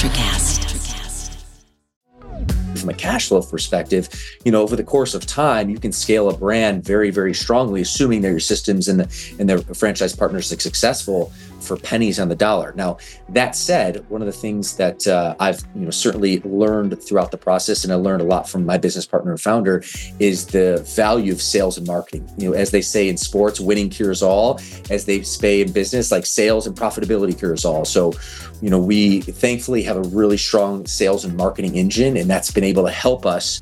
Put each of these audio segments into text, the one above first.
NutraCast. From a cash flow perspective, over the course of time, you can scale a brand very, very strongly, assuming that your systems and their franchise partners are successful for pennies on the dollar. Now, that said, one of the things that I've certainly learned throughout the process, and I learned a lot from my business partner and founder, is the value of sales and marketing. As they say in sports, winning cures all. As they say in business, like sales and profitability cures all. So, we thankfully have a really strong sales and marketing engine, and that's been able to help us.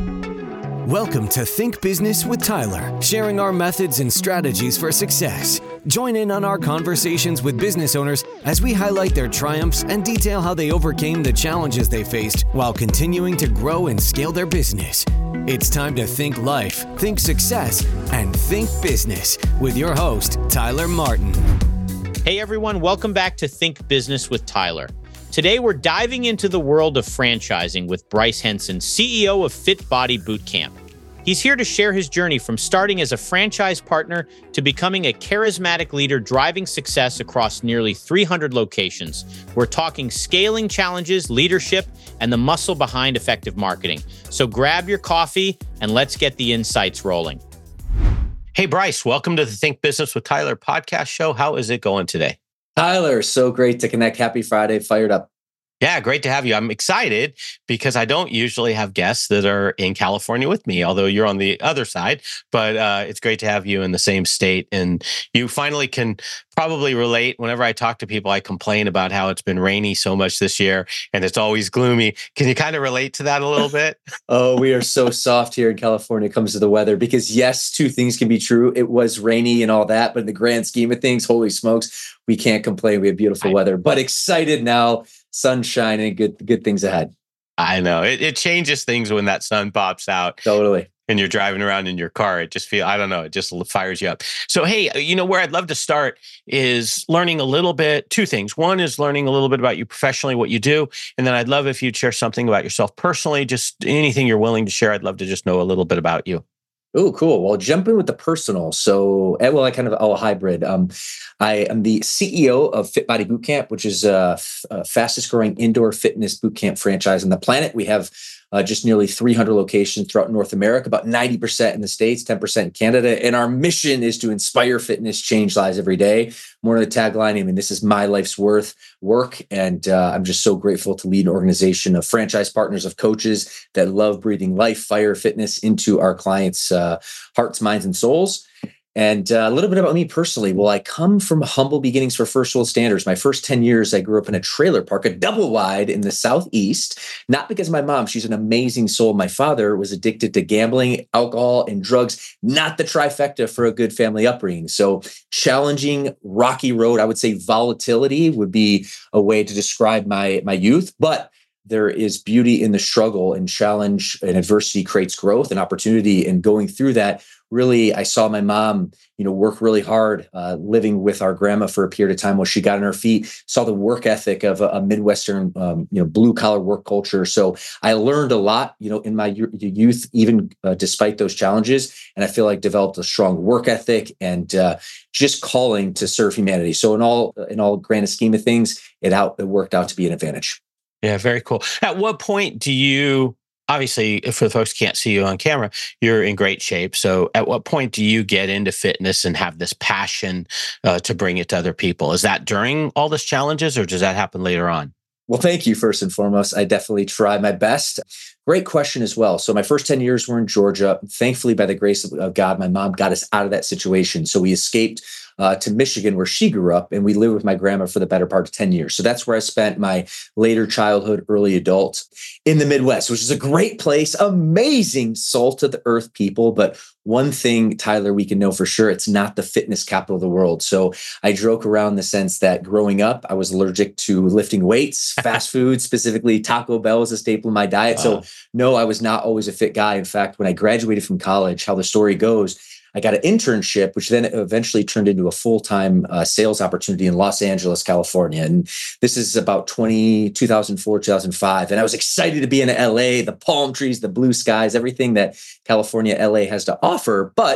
Welcome to Think Business with Tyler, sharing our methods and strategies for success. Join in on our conversations with business owners as we highlight their triumphs and detail how they overcame the challenges they faced while continuing to grow and scale their business. It's time to think life, think success, and think business with your host, Tyler Martin. Hey everyone, welcome back to Think Business with Tyler. Today, we're diving into the world of franchising with Bryce Henson, CEO of Fit Body Bootcamp. He's here to share his journey from starting as a franchise partner to becoming a charismatic leader driving success across nearly 300 locations. We're talking scaling challenges, leadership, and the muscle behind effective marketing. So grab your coffee and let's get the insights rolling. Hey, Bryce, welcome to the Think Business with Tyler podcast show. How is it going today? Tyler, so great to connect. Happy Friday, fired up. Yeah, great to have you. I'm excited because I don't usually have guests that are in California with me, although you're on the other side. But it's great to have you in the same state. And you finally can probably relate. Whenever I talk to people, I complain about how it's been rainy so much this year and it's always gloomy. Can you kind of relate to that a little bit? Oh, we are so soft here in California when it comes to the weather because yes, two things can be true. It was rainy and all that, but in the grand scheme of things, holy smokes, we can't complain. We have beautiful weather, but excited now. Sunshine and good things ahead. I know it changes things when that sun pops out. Totally. And you're driving around in your car. It just it just fires you up. So, hey, where I'd love to start is learning a little bit, two things. One is learning a little bit about you professionally, what you do. And then I'd love if you'd share something about yourself personally, just anything you're willing to share. I'd love to just know a little bit about you. Oh, cool. Well, jump in with the personal. So, I kind of a hybrid. I am the CEO of Fit Body Bootcamp, which is a fastest growing indoor fitness bootcamp franchise on the planet. We have just nearly 300 locations throughout North America, about 90% in the States, 10% in Canada. And our mission is to inspire fitness, change lives every day. More of the tagline, this is my life's worth work. And I'm just so grateful to lead an organization of franchise partners, of coaches that love breathing life, fire, fitness into our clients' hearts, minds, and souls. And a little bit about me personally. Well, I come from humble beginnings for First World Standards. My first 10 years, I grew up in a trailer park, a double wide in the Southeast, not because of my mom. She's an amazing soul. My father was addicted to gambling, alcohol, and drugs, not the trifecta for a good family upbringing. So challenging, rocky road, I would say volatility would be a way to describe my youth. But there is beauty in the struggle, and challenge and adversity creates growth and opportunity. And going through that, really, I saw my mom, work really hard, living with our grandma for a period of time while she got on her feet, saw the work ethic of a Midwestern, blue collar work culture. So I learned a lot, in my youth, even despite those challenges. And I feel like developed a strong work ethic and just calling to serve humanity. So in all grand scheme of things, it worked out to be an advantage. Yeah, very cool. At what point do you, obviously, for the folks who can't see you on camera, you're in great shape. So at what point do you get into fitness and have this passion to bring it to other people? Is that during all these challenges or does that happen later on? Well, thank you first and foremost. I definitely try my best. Great question as well. So my first 10 years were in Georgia. Thankfully, by the grace of God, my mom got us out of that situation. So we escaped to Michigan, where she grew up, and we lived with my grandma for the better part of 10 years. So that's where I spent my later childhood, early adult in the Midwest, which is a great place, amazing salt of the earth people. But one thing, Tyler, we can know for sure, it's not the fitness capital of the world. So I joke around in the sense that growing up, I was allergic to lifting weights, fast food, specifically Taco Bell was a staple in my diet. So no, I was not always a fit guy. In fact, when I graduated from college, how the story goes, I got an internship, which then eventually turned into a full-time sales opportunity in Los Angeles, California. And this is about 2004, 2005. And I was excited to be in LA, the palm trees, the blue skies, everything that California, LA has to offer. But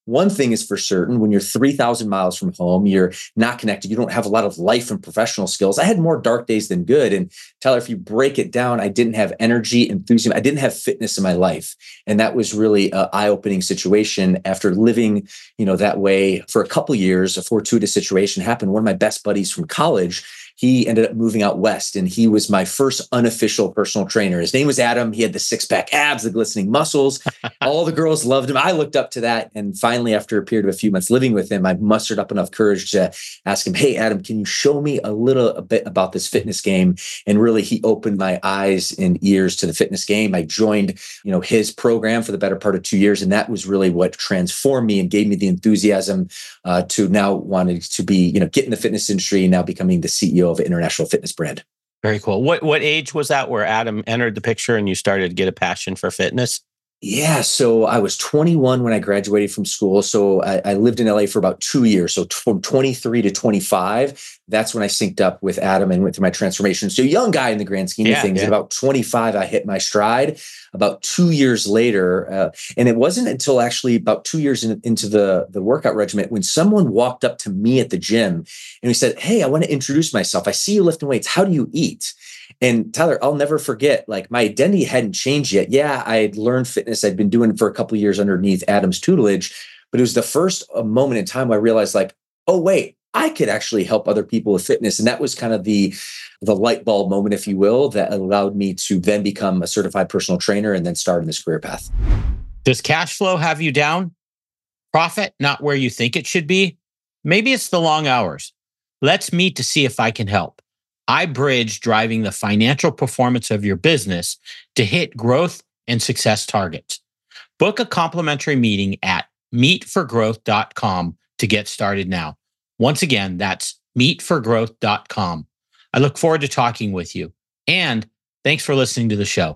one thing is for certain: when you're 3,000 miles from home, you're not connected, you don't have a lot of life and professional skills. I had more dark days than good. And Tyler, if you break it down, I didn't have energy, enthusiasm. I didn't have fitness in my life. And that was really an eye-opening situation. After living, that way for a couple of years, a fortuitous situation happened. One of my best buddies from college, he ended up moving out west, and he was my first unofficial personal trainer. His name was Adam. He had the six-pack abs, the glistening muscles. All the girls loved him. I looked up to that. And finally, after a period of a few months living with him, I mustered up enough courage to ask him, "Hey, Adam, can you show me a bit about this fitness game?" And really, he opened my eyes and ears to the fitness game. I joined, his program for the better part of 2 years. And that was really what transformed me and gave me the enthusiasm to now wanting to be, get in the fitness industry and now becoming the CEO of an international fitness brand. Very cool. What age was that where Adam entered the picture and you started to get a passion for fitness? Yeah. So I was 21 when I graduated from school. So I lived in LA for about 2 years. So from 23 to 25, that's when I synced up with Adam and went through my transformation. So young guy in the grand scheme of things. At about 25, I hit my stride. About 2 years later, and it wasn't until actually about 2 years into the workout regimen when someone walked up to me at the gym and he said, "Hey, I want to introduce myself. I see you lifting weights. How do you eat?" And Tyler, I'll never forget, like, my identity hadn't changed yet. Yeah, I had learned fitness. I'd been doing it for a couple of years underneath Adam's tutelage, but it was the first moment in time where I realized, like, oh, wait, I could actually help other people with fitness. And that was kind of the light bulb moment, if you will, that allowed me to then become a certified personal trainer and then start in this career path. Does cash flow have you down? Profit not where you think it should be? Maybe it's the long hours. Let's meet to see if I can help. I bridge driving the financial performance of your business to hit growth and success targets. Book a complimentary meeting at meetforgrowth.com to get started now. Once again, that's meetforgrowth.com. I look forward to talking with you. And thanks for listening to the show.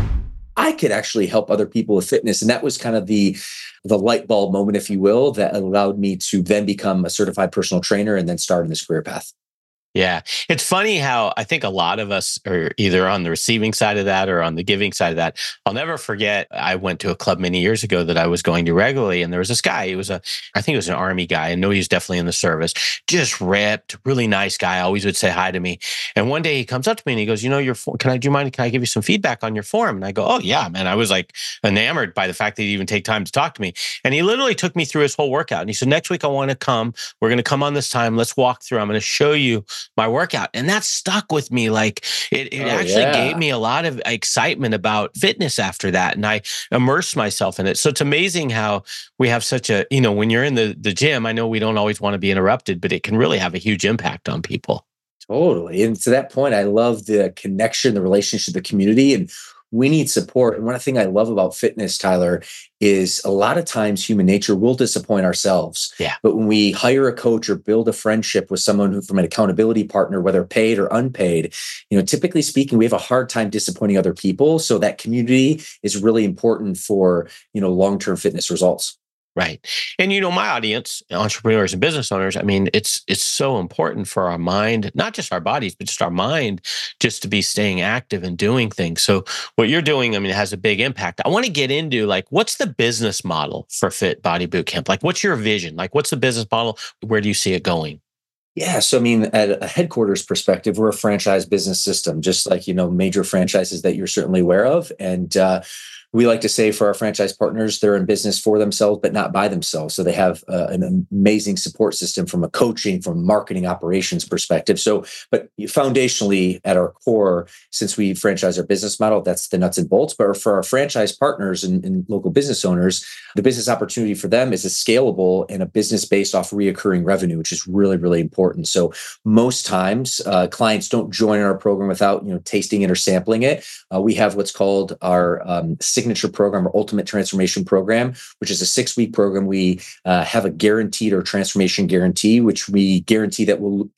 I could actually help other people with fitness. And that was kind of the light bulb moment, if you will, that allowed me to then become a certified personal trainer and then start in this career path. Yeah. It's funny how I think a lot of us are either on the receiving side of that or on the giving side of that. I'll never forget, I went to a club many years ago that I was going to regularly, and there was this guy. I think he was an Army guy. I know he was definitely in the service, just ripped, really nice guy, always would say hi to me. And one day he comes up to me and he goes, can I give you some feedback on your form? And I go, oh yeah, man. I was like enamored by the fact that he'd even take time to talk to me. And he literally took me through his whole workout. And he said, next week I want to come. We're going to come on this time. Let's walk through. I'm going to show you my workout. And that stuck with me. Like it gave me a lot of excitement about fitness after that. And I immersed myself in it. So it's amazing how we have such a, when you're in the gym, I know we don't always want to be interrupted, but it can really have a huge impact on people. Totally. And to that point, I love the connection, the relationship, the community, and we need support. And one thing I love about fitness, Tyler, is a lot of times human nature will disappoint ourselves. Yeah. But when we hire a coach or build a friendship with someone from an accountability partner, whether paid or unpaid, typically speaking, we have a hard time disappointing other people. So that community is really important for, long-term fitness results. Right. And my audience, entrepreneurs and business owners, I mean, it's so important for our mind, not just our bodies, but just our mind, just to be staying active and doing things. So what you're doing, I mean, it has a big impact. I want to get into what's the business model for Fit Body Bootcamp? Like, what's your vision? Like, what's the business model? Where do you see it going? Yeah. So, I mean, at a headquarters perspective, we're a franchise business system, just like, major franchises that you're certainly aware of. And, we like to say for our franchise partners, they're in business for themselves, but not by themselves. So they have an amazing support system from a coaching, from marketing operations perspective. So, but foundationally at our core, since we franchise our business model, that's the nuts and bolts. But for our franchise partners and local business owners, the business opportunity for them is a scalable and a business based off reoccurring revenue, which is really, really important. So most times clients don't join our program without, tasting it or sampling it. We have what's called our signature program or ultimate transformation program, which is a 6-week program. We have a guaranteed or transformation guarantee, which we guarantee that we'll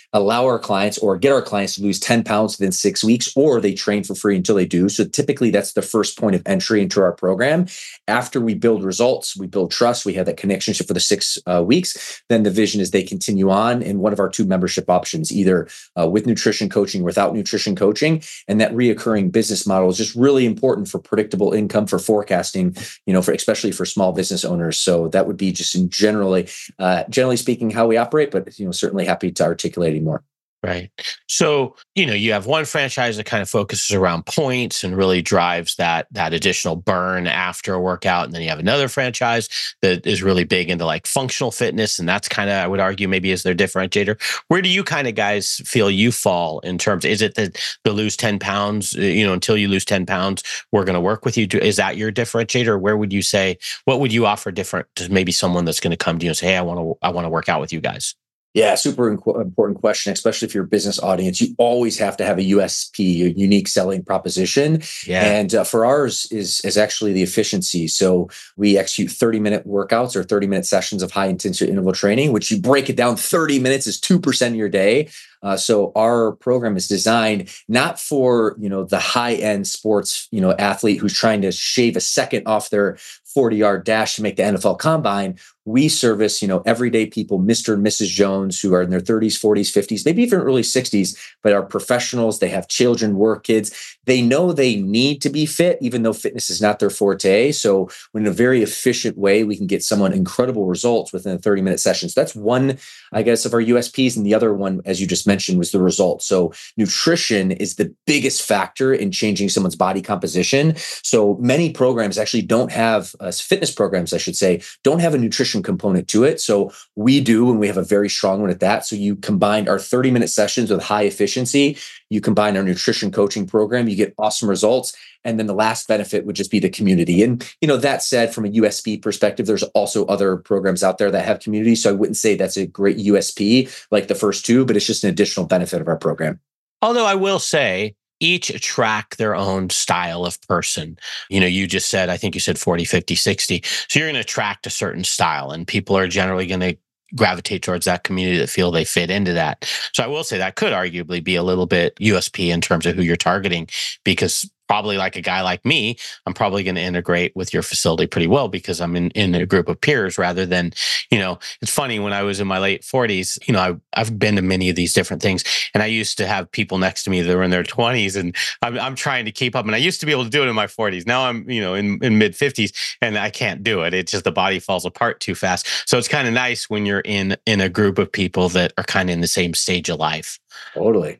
allow our clients or get our clients to lose 10 pounds within 6 weeks, or they train for free until they do. So typically that's the first point of entry into our program. After we build results, we build trust, we have that connection for the 6 weeks, then the vision is they continue on in one of our 2 membership options, either with nutrition coaching, without nutrition coaching. And that reoccurring business model is just really important for predictable income, for forecasting, for especially for small business owners. So that would be just generally speaking how we operate, but certainly happy to articulate more. Right. So, you have one franchise that kind of focuses around points and really drives that additional burn after a workout. And then you have another franchise that is really big into like functional fitness. And that's kind of, I would argue, maybe is their differentiator. Where do you kind of guys feel you fall in terms, is it that the lose 10 pounds, until you lose 10 pounds, we're going to work with you? Is that your differentiator? Or where would you say, what would you offer different to maybe someone that's going to come to you and say, hey, I want to work out with you guys? Yeah, super important question, especially if you're a business audience. You always have to have a USP, a unique selling proposition. Yeah. And for ours is actually the efficiency. So we execute 30-minute workouts or 30-minute sessions of high intensity interval training, which you break it down, 30 minutes is 2% of your day. So our program is designed not for, the high-end sports, athlete who's trying to shave a second off their 40-yard dash to make the NFL Combine. We service, everyday people, Mr. and Mrs. Jones, who are in their 30s, 40s, 50s, maybe even early 60s, but are professionals. They have children, work, kids. They know they need to be fit, even though fitness is not their forte. So in a very efficient way, we can get someone incredible results within a 30-minute session. So that's one, I guess, of our USPs. And the other one, as you just mentioned, was the results. So nutrition is the biggest factor in changing someone's body composition. So many programs actually don't have, fitness programs, I should say, don't have a nutrition component to it. So we do, and we have a very strong one at that. So you combine our 30-minute sessions with high efficiency, you combine our nutrition coaching program, you get awesome results. And then the last benefit would just be the community. And, that said, from a USP perspective, there's also other programs out there that have community. So I wouldn't say that's a great USP like the first 2, but it's just an additional benefit of our program. Although I will say, each attract their own style of person. You just said, I think you said 40, 50, 60. So you're going to attract a certain style, and people are generally going to gravitate towards that community that feel they fit into that. So I will say that could arguably be a little bit USP in terms of who you're targeting, because probably like a guy like me, I'm probably going to integrate with your facility pretty well because I'm in a group of peers rather than, it's funny, when I was in my late 40s, I've been to many of these different things, and I used to have people next to me that were in their 20s, and I'm trying to keep up. And I used to be able to do it in my 40s. Now I'm, in mid 50s, and I can't do it. It's just the body falls apart too fast. So it's kind of nice when you're in a group of people that are kind of in the same stage of life. Totally.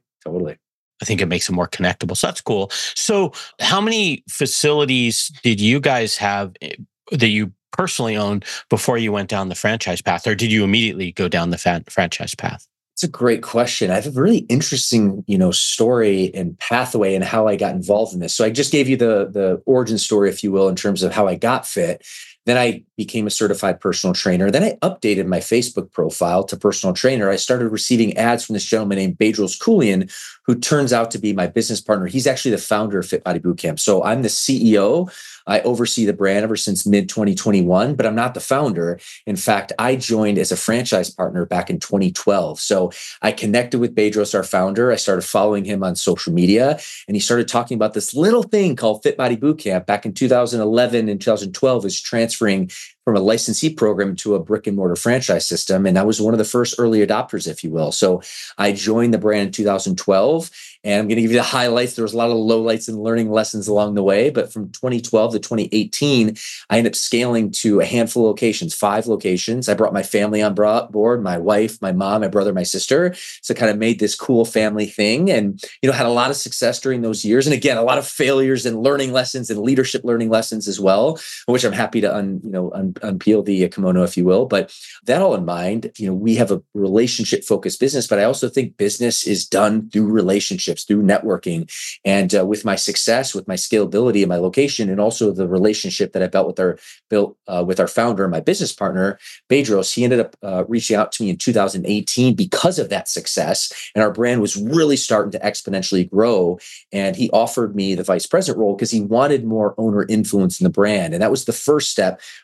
I think it makes it more connectable. So that's cool. So how many facilities did you guys have that you personally owned before you went down the franchise path, or did you immediately go down the franchise path? It's a great question. I have a really interesting, story and pathway and how I got involved in this. So I just gave you the origin story, if you will, in terms of how I got fit. Then I became a certified personal trainer. Then I updated my Facebook profile to personal trainer. I started receiving ads from this gentleman named Bedros Keuilian, who turns out to be my business partner. He's actually the founder of Fit Body Bootcamp. So I'm the CEO. I oversee the brand ever since mid-2021, but I'm not the founder. In fact, I joined as a franchise partner back in 2012. So I connected with Bedros, our founder. I started following him on social media, and he started talking about this little thing called Fit Body Bootcamp back in 2011 and 2012 is transferring from a licensee program to a brick and mortar franchise system. And I was one of the first early adopters, if you will. So I joined the brand in 2012, and I'm going to give you the highlights. There was a lot of lowlights and learning lessons along the way, but from 2012 to 2018, I ended up scaling to a handful of locations, 5 locations. I brought my family on board, my wife, my mom, my brother, my sister. So kind of made this cool family thing, and, had a lot of success during those years. And again, a lot of failures and learning lessons and leadership learning lessons as well, which I'm happy to unpeel the kimono, if you will. But that all in mind, we have a relationship focused business, but I also think business is done through relationships, through networking. And with my success, with my scalability and my location, and also the relationship that I built with our founder and my business partner, Bedros, he ended up reaching out to me in 2018 because of that success. And our brand was really starting to exponentially grow. And he offered me the vice president role because he wanted more owner influence in the brand. And that was the first step for me joining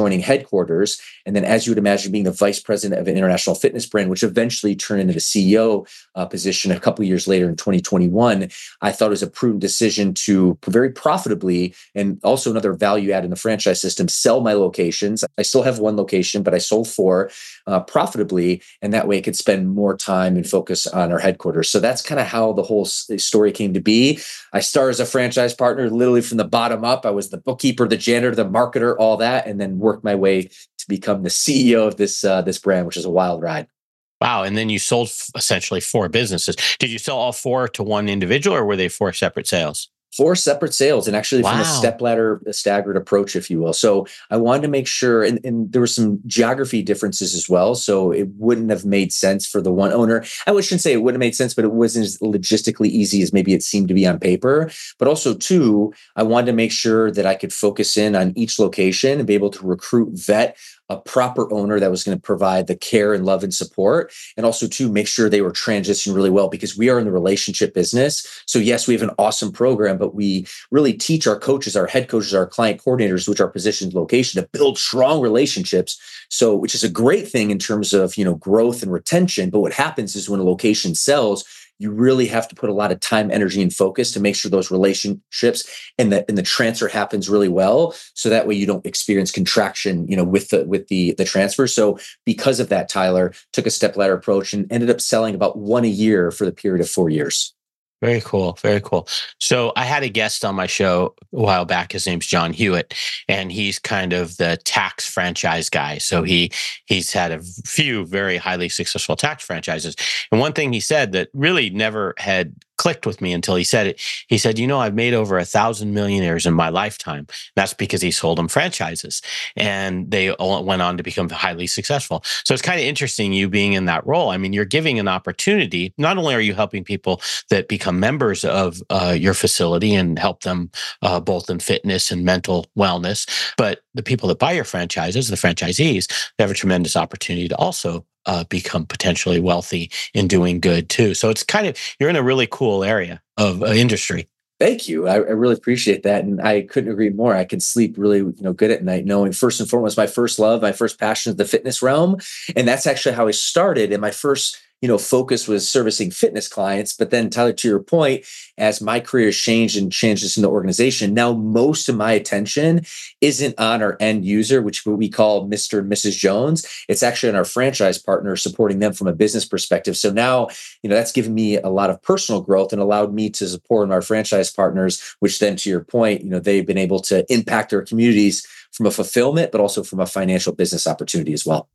joining headquarters. And then, as you would imagine, being the vice president of an international fitness brand, which eventually turned into the CEO position a couple of years later in 2021, I thought it was a prudent decision to very profitably, and also another value add in the franchise system, sell my locations. I still have one location, but I sold 4 profitably. And that way I could spend more time and focus on our headquarters. So that's kind of how the whole story came to be. I started as a franchise partner, literally from the bottom up. I was the bookkeeper, the janitor, the marketer, all that, and then worked my way to become the CEO of this brand, which is a wild ride. Wow. And then you sold essentially 4 businesses. Did you sell all 4 to one individual, or were they 4 separate sales? 4 separate sales, and actually from a stepladder, a staggered approach, if you will. So I wanted to make sure, and there were some geography differences as well. So it wouldn't have made sense for the one owner. I shouldn't say it wouldn't have made sense, but it wasn't as logistically easy as maybe it seemed to be on paper. But also, too, I wanted to make sure that I could focus in on each location and be able to recruit, vet a proper owner that was going to provide the care and love and support. And also to make sure they were transitioning really well, because we are in the relationship business. So yes, we have an awesome program, but we really teach our coaches, our head coaches, our client coordinators, which are positioned location, to build strong relationships. So, which is a great thing in terms of, growth and retention. But what happens is when a location sells, you really have to put a lot of time, energy, and focus to make sure those relationships and the transfer happens really well. So that way you don't experience contraction, with the transfer. So because of that, Tyler took a stepladder approach and ended up selling about 1 a year for the period of 4 years. Very cool. Very cool. So I had a guest on my show a while back. His name's John Hewitt, and he's kind of the tax franchise guy. So he's had a few very highly successful tax franchises. And one thing he said that really never had clicked with me until he said it. He said, I've made over 1,000 millionaires in my lifetime. That's because he sold them franchises, and they all went on to become highly successful. So it's kind of interesting, you being in that role. I mean, you're giving an opportunity. Not only are you helping people that become members of your facility and help them both in fitness and mental wellness, but the people that buy your franchises, the franchisees, they have a tremendous opportunity to also become potentially wealthy in doing good too. So it's you're in a really cool area of industry. Thank you. I really appreciate that. And I couldn't agree more. I can sleep really, good at night, knowing first and foremost, my first love, my first passion is the fitness realm. And that's actually how I started. And my first focus was servicing fitness clients. But then, Tyler, to your point, as my career has changed and changes in the organization, now most of my attention isn't on our end user, which we call Mr. and Mrs. Jones. It's actually on our franchise partners, supporting them from a business perspective. So now, that's given me a lot of personal growth and allowed me to support our franchise partners, which then, to your point, they've been able to impact their communities from a fulfillment, but also from a financial business opportunity as well.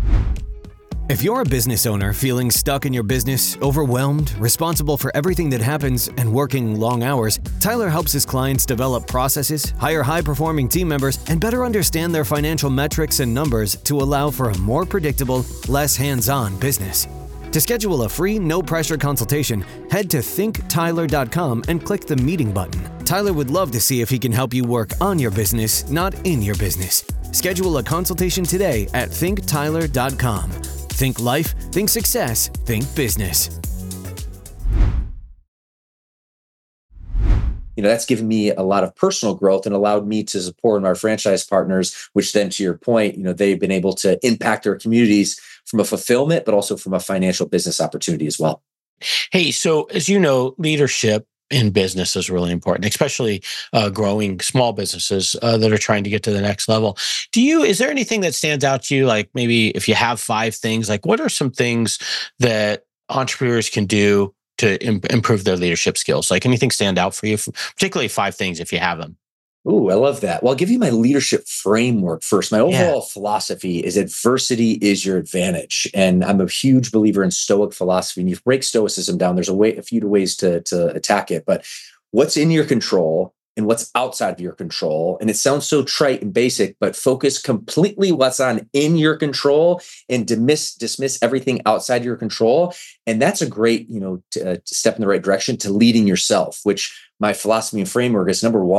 If you're a business owner feeling stuck in your business, overwhelmed, responsible for everything that happens, and working long hours, Tyler helps his clients develop processes, hire high-performing team members, and better understand their financial metrics and numbers to allow for a more predictable, less hands-on business. To schedule a free, no-pressure consultation, head to thinktyler.com and click the meeting button. Tyler would love to see if he can help you work on your business, not in your business. Schedule a consultation today at thinktyler.com. Think life, think success, think business. That's given me a lot of personal growth and allowed me to support our franchise partners, which then, to your point, they've been able to impact their communities from a fulfillment, but also from a financial business opportunity as well. Hey, so as you know, leadership in business is really important, especially growing small businesses that are trying to get to the next level. Is there anything that stands out to you? Like maybe if you have 5 things, like what are some things that entrepreneurs can do to improve their leadership skills? Like anything stand out for you, particularly 5 things if you have them? Ooh, I love that. Well, I'll give you my leadership framework first. My overall philosophy is adversity is your advantage. And I'm a huge believer in Stoic philosophy. And you break Stoicism down, there's a few ways to attack it. But what's in your control and what's outside of your control. And it sounds so trite and basic, but focus completely what's in your control and dismiss everything outside your control. And that's a great, to step in the right direction to leading yourself, which my philosophy and framework is number 1,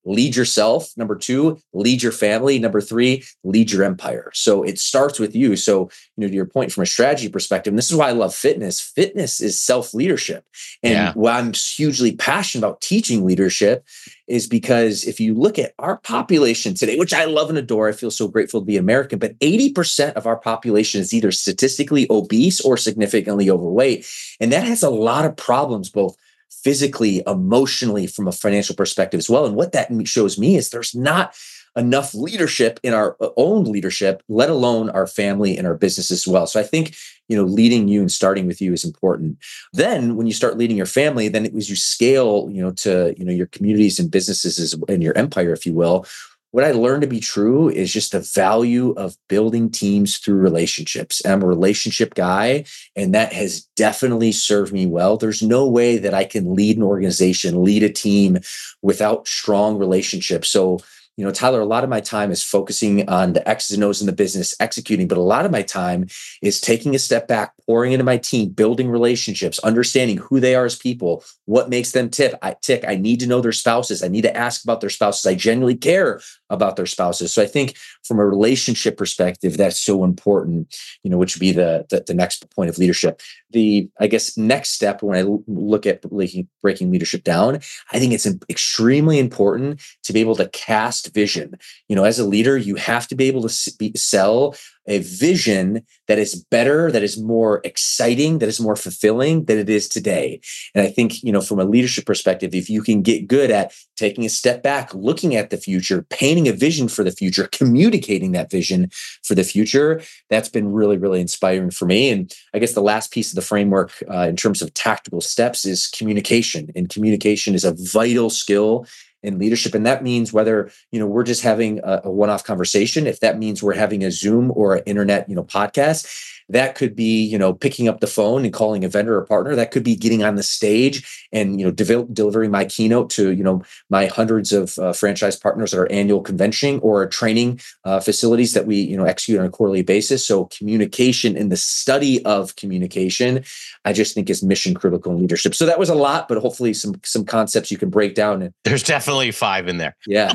lead yourself. Number 2, lead your family. Number 3, lead your empire. So it starts with you. So, to your point from a strategy perspective, and this is why I love fitness. Fitness is self-leadership. And why I'm hugely passionate about teaching leadership is because if you look at our population today, which I love and adore, I feel so grateful to be American, but 80% of our population is either statistically obese or significantly overweight. And that has a lot of problems, both physically, emotionally, from a financial perspective as well. And what that shows me is there's not enough leadership in our own leadership, let alone our family and our business as well. So I think, leading you and starting with you is important. Then when you start leading your family, then as you scale, to, your communities and businesses and your empire, if you will, what I learned to be true is just the value of building teams through relationships. And I'm a relationship guy, and that has definitely served me well. There's no way that I can lead an organization, lead a team without strong relationships. So, Tyler, a lot of my time is focusing on the X's and O's in the business, executing, but a lot of my time is taking a step back, pouring into my team, building relationships, understanding who they are as people, what makes them tick. I need to know their spouses. I need to ask about their spouses. I genuinely care about their spouses. So I think from a relationship perspective, that's so important, which would be the next point of leadership. The, I guess, next step when I look at breaking leadership down, I think it's extremely important to be able to cast vision. As a leader, you have to be able to sell a vision that is better, that is more exciting, that is more fulfilling than it is today. And I think, from a leadership perspective, if you can get good at taking a step back, looking at the future, painting a vision for the future, communicating that vision for the future, that's been really, really inspiring for me. And I guess the last piece of the framework in terms of tactical steps is communication. And communication is a vital skill in leadership. And that means whether, we're just having a one-off conversation, if that means we're having a Zoom or an internet, podcast, that could be, picking up the phone and calling a vendor or partner. That could be getting on the stage and, delivering my keynote to, my hundreds of franchise partners at our annual convention or training facilities that we, execute on a quarterly basis. So communication and the study of communication, I just think is mission critical in leadership. So that was a lot, but hopefully some concepts you can break down. And there's definitely 5 in there. Yeah.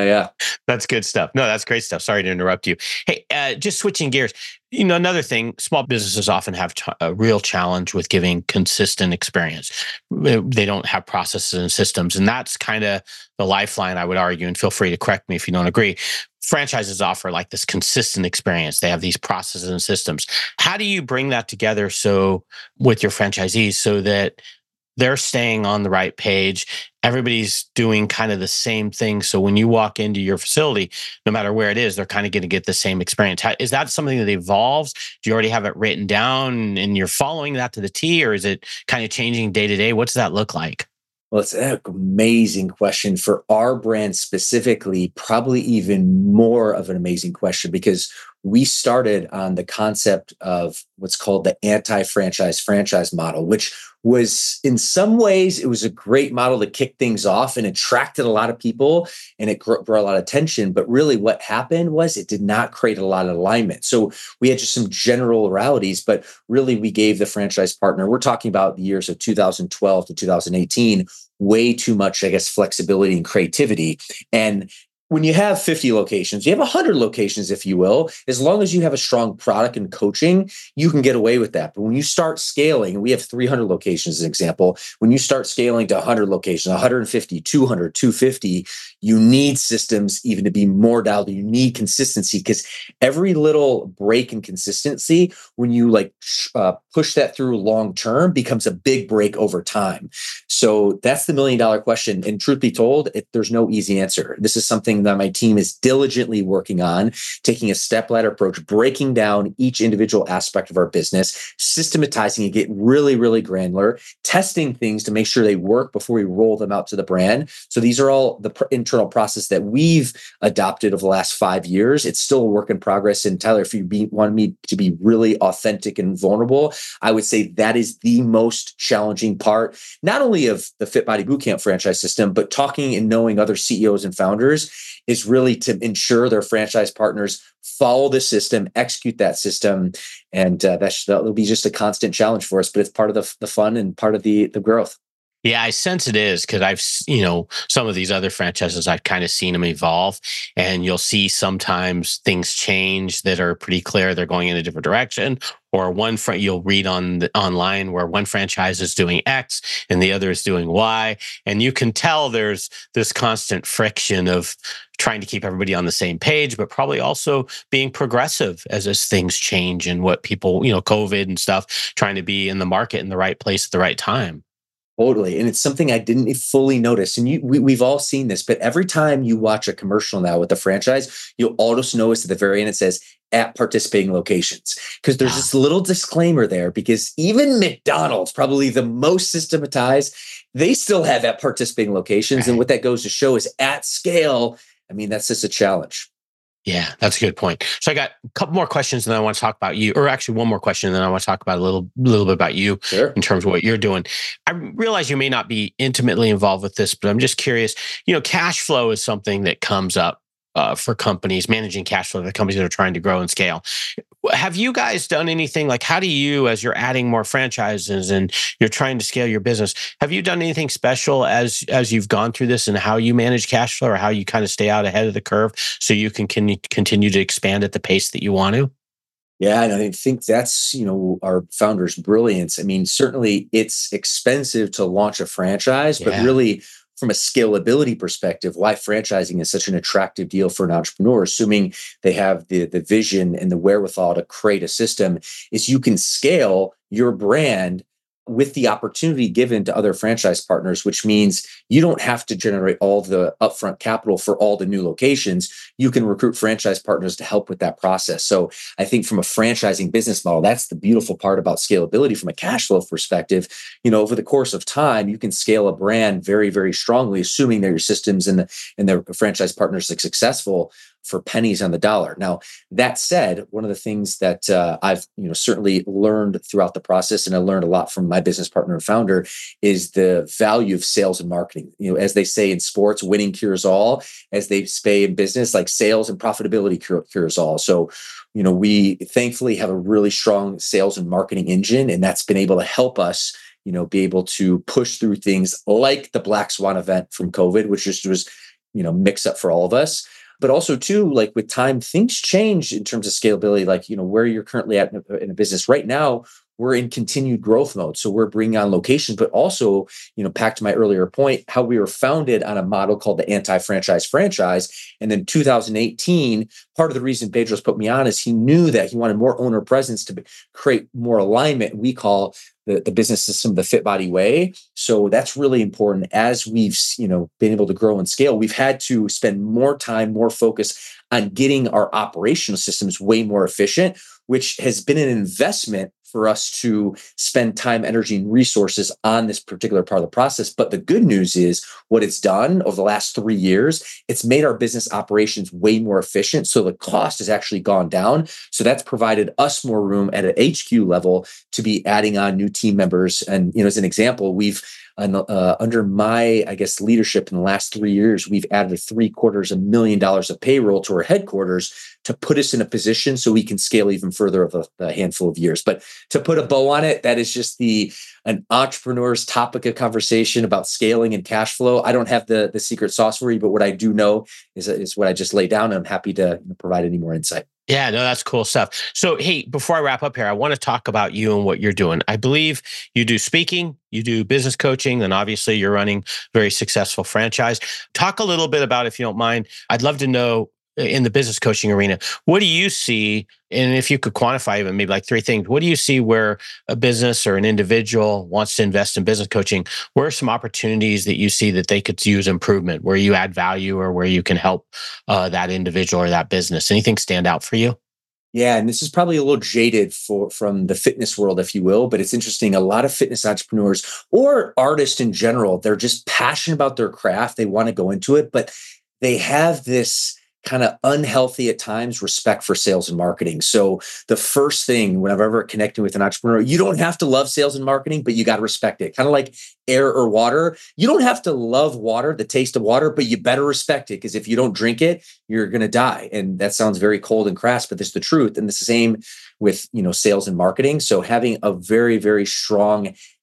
That's good stuff. No, that's great stuff. Sorry to interrupt you. Hey, just switching gears. Another thing, small businesses often have a real challenge with giving consistent experience. They don't have processes and systems, and that's kind of the lifeline, I would argue, and feel free to correct me if you don't agree. Franchises offer like this consistent experience. They have these processes and systems. How do you bring that together with your franchisees so that they're staying on the right page? Everybody's doing kind of the same thing. So when you walk into your facility, no matter where it is, they're kind of going to get the same experience. Is that something that evolves? Do you already have it written down and you're following that to the T, or is it kind of changing day to day? What's that look like? Well, it's an amazing question. For our brand specifically, probably even more of an amazing question, because we started on the concept of what's called the anti-franchise franchise model, which was in some ways, it was a great model to kick things off and attracted a lot of people and it brought a lot of attention. But really what happened was it did not create a lot of alignment. So we had just some generalities, but really we gave the franchise partner, we're talking about the years of 2012 to 2018, way too much, I guess, flexibility and creativity. And when you have 50 locations, you have 100 locations, if you will, as long as you have a strong product and coaching, you can get away with that. But when you start scaling, and we have 300 locations as an example, when you start scaling to 100 locations, 150, 200, 250, you need systems even to be more dialed. You need consistency, because every little break in consistency, when you push that through long term, becomes a big break over time. So that's the $1 million question. And truth be told, there's no easy answer. This is something that my team is diligently working on, taking a step-ladder approach, breaking down each individual aspect of our business, systematizing it, get really, really granular, testing things to make sure they work before we roll them out to the brand. So these are all the internal process that we've adopted over the last 5 years. It's still a work in progress. And Tyler, if you want me to be really authentic and vulnerable, I would say that is the most challenging part, not only of the Fit Body Bootcamp franchise system, but talking and knowing other CEOs and founders is really to ensure their franchise partners follow the system, execute that system. And that'll be just a constant challenge for us, but it's part of the fun and part of the growth. Yeah, I sense it is because some of these other franchises, I've kind of seen them evolve, and you'll see sometimes things change that are pretty clear. They're going in a different direction, or you'll read online where one franchise is doing X and the other is doing Y. And you can tell there's this constant friction of trying to keep everybody on the same page, but probably also being progressive as things change and what people, COVID and stuff, trying to be in the market in the right place at the right time. Totally. And it's something I didn't fully notice. And we've all seen this, but every time you watch a commercial now with the franchise, you'll always notice at the very end, it says at participating locations, because there's this little disclaimer there, because even McDonald's, probably the most systematized, they still have at participating locations. Right. And what that goes to show is at scale. I mean, that's just a challenge. Yeah, that's a good point. So I got a couple more questions, and then I want to talk about you, or actually one more question, and then I want to talk about a little bit about you. Sure. In terms of what you're doing. I realize you may not be intimately involved with this, but I'm just curious. Cash flow is something that comes up for companies, managing cash flow, the companies that are trying to grow and scale. Have you guys done anything like, how do you, as you're adding more franchises and you're trying to scale your business, have you done anything special as you've gone through this, and how you manage cash flow, or how you kind of stay out ahead of the curve so you can continue to expand at the pace that you want to? Yeah, and I think that's, our founder's brilliance. I mean, certainly it's expensive to launch a franchise, but really from a scalability perspective, why franchising is such an attractive deal for an entrepreneur, assuming they have the vision and the wherewithal to create a system, is you can scale your brand with the opportunity given to other franchise partners, which means you don't have to generate all the upfront capital for all the new locations. You can recruit franchise partners to help with that process. So I think from a franchising business model, that's the beautiful part about scalability from a cash flow perspective. Over the course of time, you can scale a brand very, very strongly, assuming that your systems and the franchise partners are successful, for pennies on the dollar. Now, that said, one of the things that I've certainly learned throughout the process, and I learned a lot from my business partner and founder, is the value of sales and marketing. As they say in sports, winning cures all. As they say in business, like sales and profitability cures all. So, we thankfully have a really strong sales and marketing engine, and that's been able to help us be able to push through things like the Black Swan event from COVID, which just was mix up for all of us. But also too, like with time, things change in terms of scalability, like, where you're currently at in a business right now. We're in continued growth mode. So we're bringing on locations, but also, back to my earlier point, how we were founded on a model called the anti-franchise franchise. And then 2018, part of the reason Bedros put me on is he knew that he wanted more owner presence to create more alignment. We call the business system the Fit Body Way. So that's really important. As we've, been able to grow and scale, we've had to spend more time, more focus on getting our operational systems way more efficient, which has been an investment for us to spend time, energy, and resources on this particular part of the process. But the good news is what it's done over the last 3 years, it's made our business operations way more efficient. So the cost has actually gone down. So that's provided us more room at an HQ level to be adding on new team members. And, as an example, we've under my, leadership in the last 3 years, we've added $750,000 of payroll to our headquarters to put us in a position so we can scale even further of a handful of years. But to put a bow on it, that is just an entrepreneur's topic of conversation about scaling and cash flow. I don't have the secret sauce for you, but what I do know is what I just laid down, and I'm happy to provide any more insight. Yeah, no, that's cool stuff. So, hey, before I wrap up here, I want to talk about you and what you're doing. I believe you do speaking, you do business coaching, and obviously you're running a very successful franchise. Talk a little bit about, if you don't mind, I'd love to know, in the business coaching arena, what do you see? And if you could quantify even maybe like 3 things, what do you see where a business or an individual wants to invest in business coaching? Where are some opportunities that you see that they could use improvement, where you add value or where you can help that individual or that business? Anything stand out for you? Yeah, and this is probably a little jaded from the fitness world, if you will, but it's interesting. A lot of fitness entrepreneurs or artists in general, they're just passionate about their craft. They want to go into it, but they have this kind of unhealthy at times respect for sales and marketing. So the first thing when I've ever connected with an entrepreneur, you don't have to love sales and marketing, but you got to respect it. Kind of like air or water. You don't have to love water, the taste of water, but you better respect it, because if you don't drink it, you're going to die. And that sounds very cold and crass, but this is the truth. And it's the same with, sales and marketing. So having a very, very strong,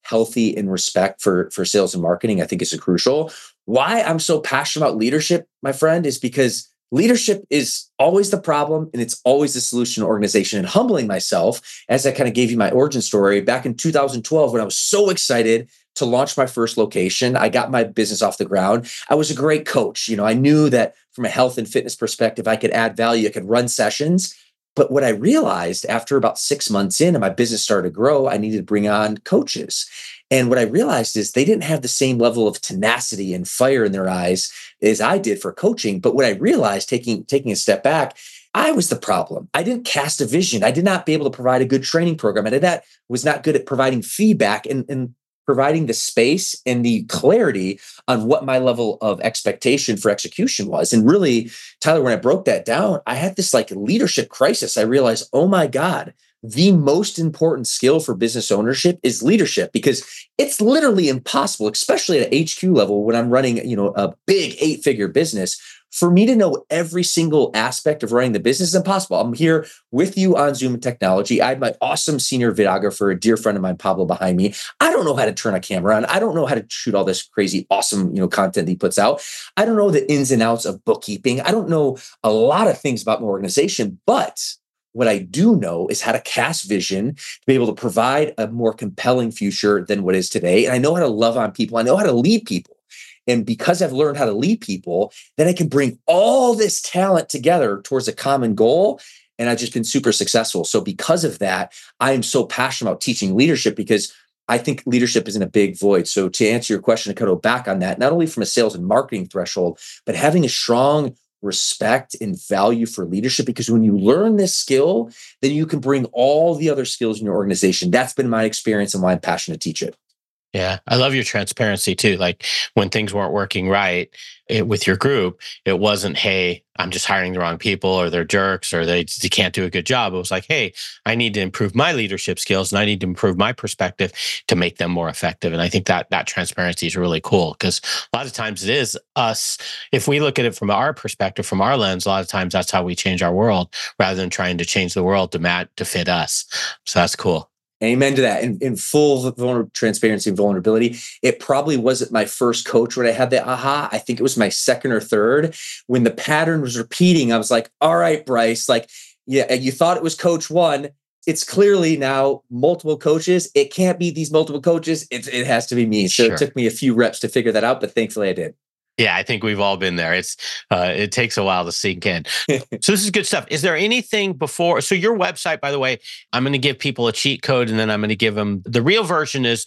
healthy and respect for sales and marketing, I think is crucial. Why I'm so passionate about leadership, my friend, is because leadership is always the problem and it's always the solution to organization. And humbling myself, as I kind of gave you my origin story, back in 2012, when I was so excited to launch my first location, I got my business off the ground. I was a great coach. I knew that from a health and fitness perspective, I could add value. I could run sessions. But what I realized after about 6 months in and my business started to grow, I needed to bring on coaches. And what I realized is they didn't have the same level of tenacity and fire in their eyes as I did for coaching. But what I realized taking a step back, I was the problem. I didn't cast a vision. I did not be able to provide a good training program. And was not good at providing feedback and providing the space and the clarity on what my level of expectation for execution was. And really, Tyler, when I broke that down, I had this leadership crisis. I realized, oh my God, the most important skill for business ownership is leadership, because it's literally impossible, especially at HQ level when I'm running, a big 8-figure business. For me to know every single aspect of running the business is impossible. I'm here with you on Zoom and technology. I have my awesome senior videographer, a dear friend of mine, Pablo, behind me. I don't know how to turn a camera on. I don't know how to shoot all this crazy, awesome, content he puts out. I don't know the ins and outs of bookkeeping. I don't know a lot of things about my organization, but what I do know is how to cast vision to be able to provide a more compelling future than what is today. And I know how to love on people. I know how to lead people. And because I've learned how to lead people, then I can bring all this talent together towards a common goal. And I've just been super successful. So because of that, I am so passionate about teaching leadership, because I think leadership is in a big void. So to answer your question, to go back on that, not only from a sales and marketing threshold, but having a strong respect and value for leadership, because when you learn this skill, then you can bring all the other skills in your organization. That's been my experience and why I'm passionate to teach it. Yeah, I love your transparency too. Like when things weren't working right with your group, it wasn't, hey, I'm just hiring the wrong people, or they're jerks, or they can't do a good job. It was like, hey, I need to improve my leadership skills and I need to improve my perspective to make them more effective. And I think that transparency is really cool, because a lot of times it is us. If we look at it from our perspective, from our lens, a lot of times that's how we change our world, rather than trying to change the world to fit us. So that's cool. Amen to that. In full transparency and vulnerability, it probably wasn't my first coach when I had that aha. I think it was my second or third. When the pattern was repeating, I was like, all right, Bryce, yeah, you thought it was coach one. It's clearly now multiple coaches. It can't be these multiple coaches. It has to be me. So It took me a few reps to figure that out, but thankfully I did. Yeah, I think we've all been there. It takes a while to sink in. So this is good stuff. Is there anything before? So your website, by the way, I'm going to give people a cheat code, and then I'm going to give them the real version is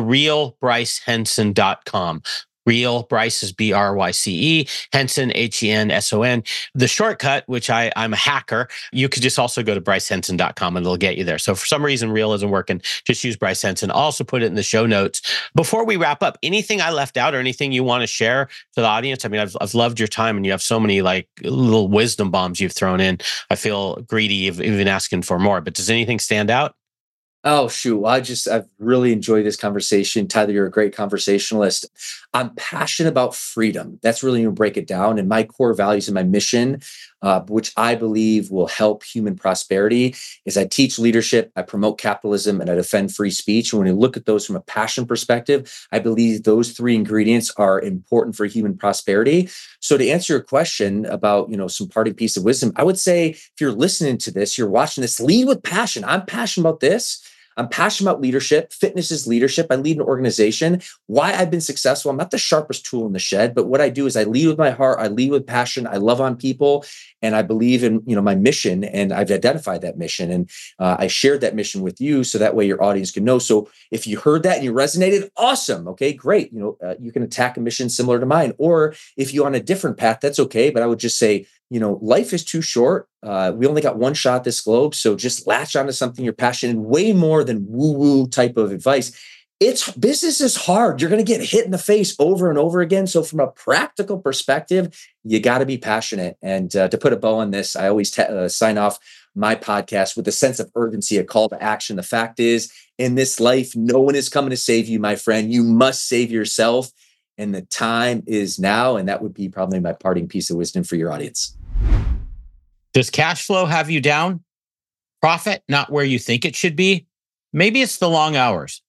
therealbrycehenson.com. Real, Bryce is BRYCE, Henson, HENSON. The shortcut, which I'm a hacker, you could just also go to brycehenson.com and it'll get you there. So for some reason, Real isn't working, just use Bryce Henson. I'll also put it in the show notes. Before we wrap up, anything I left out or anything you want to share to the audience? I mean, I've loved your time, and you have so many little wisdom bombs you've thrown in. I feel greedy of even asking for more, but does anything stand out? Oh, shoot. I've really enjoyed this conversation. Tyler, you're a great conversationalist. I'm passionate about freedom. That's really going to break it down. And my core values and my mission, which I believe will help human prosperity, is I teach leadership, I promote capitalism, and I defend free speech. And when you look at those from a passion perspective, I believe those three ingredients are important for human prosperity. So to answer your question about, some parting piece of wisdom, I would say if you're listening to this, you're watching this, lead with passion. I'm passionate about this. I'm passionate about leadership. Fitness is leadership. I lead an organization. Why I've been successful, I'm not the sharpest tool in the shed, but what I do is I lead with my heart. I lead with passion. I love on people. And I believe in, my mission, and I've identified that mission. And I shared that mission with you, so that way your audience can know. So if you heard that and you resonated, awesome. Okay, great. You can attack a mission similar to mine. Or if you're on a different path, that's okay. But I would just say, life is too short. We only got one shot this globe. So just latch onto something you're passionate in, way more than woo-woo type of advice. Business is hard. You're going to get hit in the face over and over again. So from a practical perspective, you got to be passionate. And to put a bow on this, I always sign off my podcast with a sense of urgency, a call to action. The fact is, in this life, no one is coming to save you, my friend. You must save yourself. And the time is now. And that would be probably my parting piece of wisdom for your audience. Does cash flow have you down? Profit not where you think it should be? Maybe it's the long hours.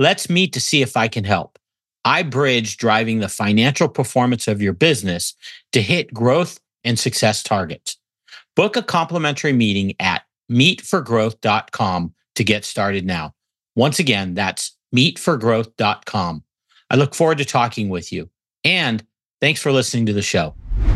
Let's meet to see if I can help. I bridge driving the financial performance of your business to hit growth and success targets. Book a complimentary meeting at meetforgrowth.com to get started now. Once again, that's meetforgrowth.com. I look forward to talking with you. And thanks for listening to the show.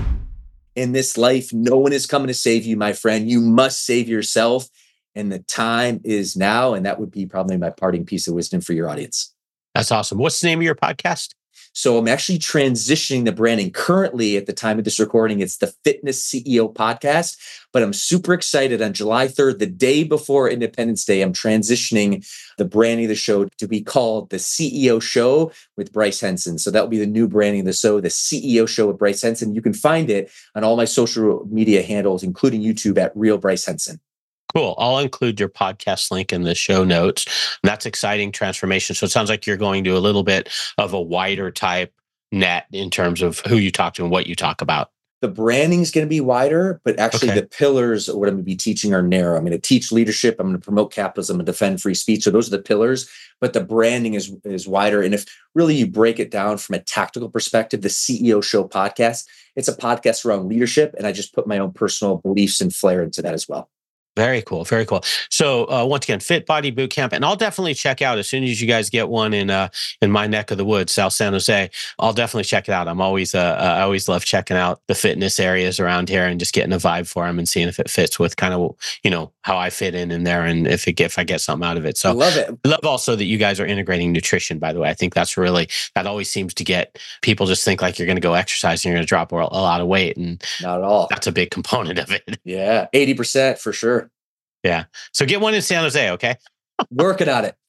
In this life, no one is coming to save you, my friend. You must save yourself. And the time is now. And that would be probably my parting piece of wisdom for your audience. That's awesome. What's the name of your podcast? So I'm actually transitioning the branding. Currently, at the time of this recording, it's the Fitness CEO Podcast, but I'm super excited. On July 3rd, the day before Independence Day, I'm transitioning the branding of the show to be called the CEO Show with Bryce Henson. So that will be the new branding of the show, the CEO Show with Bryce Henson. You can find it on all my social media handles, including YouTube at Real Bryce Henson. Cool. I'll include your podcast link in the show notes. That's exciting transformation. So it sounds like you're going to a little bit of a wider type net in terms of who you talk to and what you talk about. The branding is going to be wider, but actually the pillars of what I'm going to be teaching are narrow. I'm going to teach leadership. I'm going to promote capitalism and defend free speech. So those are the pillars, but the branding is wider. And if really you break it down from a tactical perspective, the CEO Show podcast, it's a podcast around leadership. And I just put my own personal beliefs and flair into that as well. Very cool. Very cool. So once again, Fit Body Bootcamp, and I'll definitely check out as soon as you guys get one in my neck of the woods, South San Jose. I'll definitely check it out. I always love checking out the fitness areas around here and just getting a vibe for them and seeing if it fits with kind of, how I fit in there and if I get something out of it. So I love it. I love also that you guys are integrating nutrition, by the way. I think that always seems to get people just think like you're going to go exercise and you're going to drop a lot of weight. And not at all. That's a big component of it. Yeah. 80% for sure. Yeah. So get one in San Jose, okay? Working on it.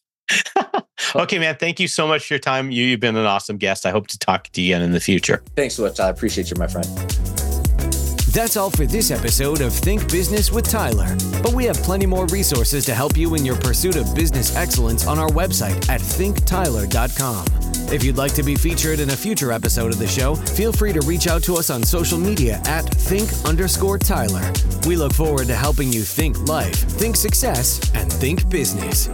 Okay, man. Thank you so much for your time. You've been an awesome guest. I hope to talk to you again in the future. Thanks so much, Tyler. I appreciate you, my friend. That's all for this episode of Think Business with Tyler. But we have plenty more resources to help you in your pursuit of business excellence on our website at thinktyler.com. If you'd like to be featured in a future episode of the show, feel free to reach out to us on social media at think_Tyler. We look forward to helping you think life, think success, and think business.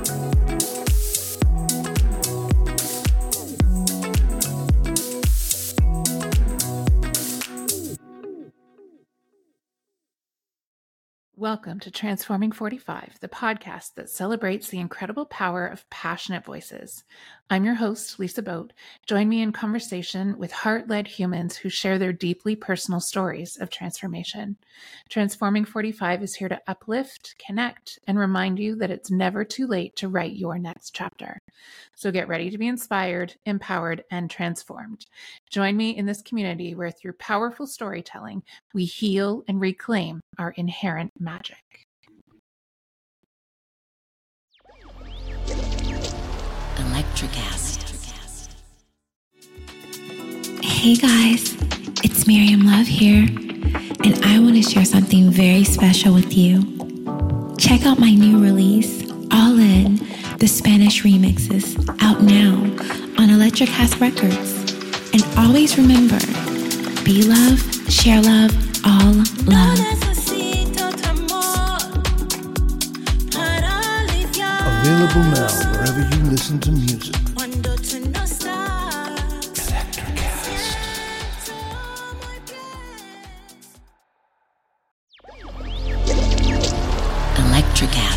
Welcome to Transforming 45, the podcast that celebrates the incredible power of passionate voices. I'm your host, Lisa Boat. Join me in conversation with heart-led humans who share their deeply personal stories of transformation. Transforming 45 is here to uplift, connect, and remind you that it's never too late to write your next chapter. So get ready to be inspired, empowered, and transformed. Join me in this community where through powerful storytelling, we heal and reclaim our inherent magic. Electricast. Hey guys, it's Miriam Love here, and I want to share something very special with you. Check out my new release, All In, the Spanish remixes, out now on Electricast Records. And always remember, be love, share love, all love. Available now wherever you listen to music. Electricast.